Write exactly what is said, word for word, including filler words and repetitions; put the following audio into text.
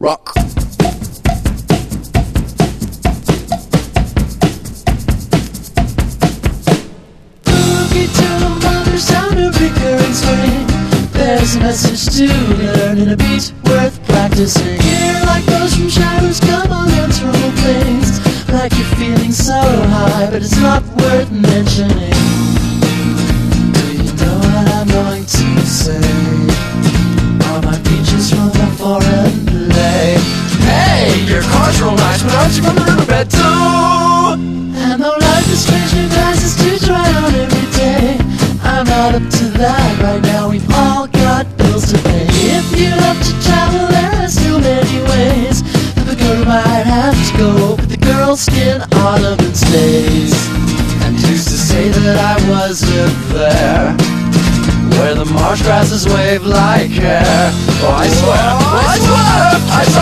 Rock. Boogie to a mother, sound of recurring swing. There's a message to learn and a beat worth practicing. Hear like those from shadows come on natural things. Like you're feeling so high, but it's not worth mentioning. Do you know what I'm going to say? Are my peaches from a foreign play? Hey, your car's real nice, but aren't you from the riverbed too? And though life is strange, new glasses to try on every day. I'm not up to that right now, we've all got bills to pay. If you love to travel, there are still many ways. The girl might have to go, but the girl's skin ornament stays. And who's to say that I wasn't there, where the marsh grasses wave like hair? Oh, I swear, oh, I swear, I swear